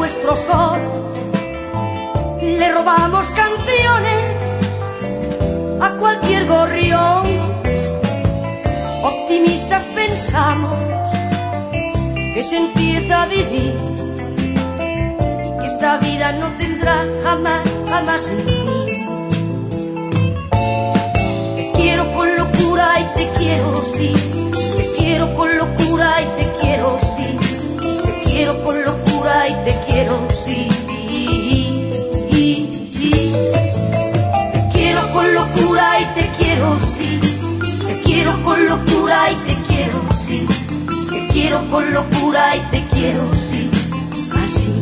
nuestro sol. Le robamos canciones a cualquier gorrión. Optimistas pensamos que se empieza a vivir y que esta vida no tendrá jamás, jamás un fin. Te quiero con locura y te quiero sí. Te quiero con locura y te quiero sí. Te quiero con locura y te quiero sí. Te quiero con locura y te quiero sí. Te quiero con locura y te quiero sí. Te quiero con locura y te quiero sí. Así.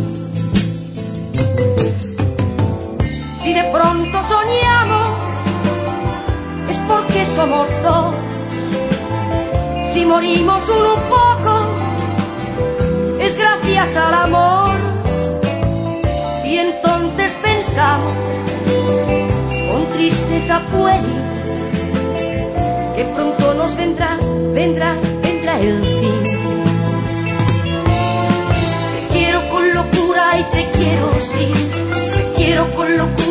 Si de pronto soñamos es porque somos dos. Si morimos un poco es gracias al amor. Y entonces pensamos con tristeza pueril que pronto nos vendrá el fin. Te quiero con locura y te quiero sí. Te quiero con locura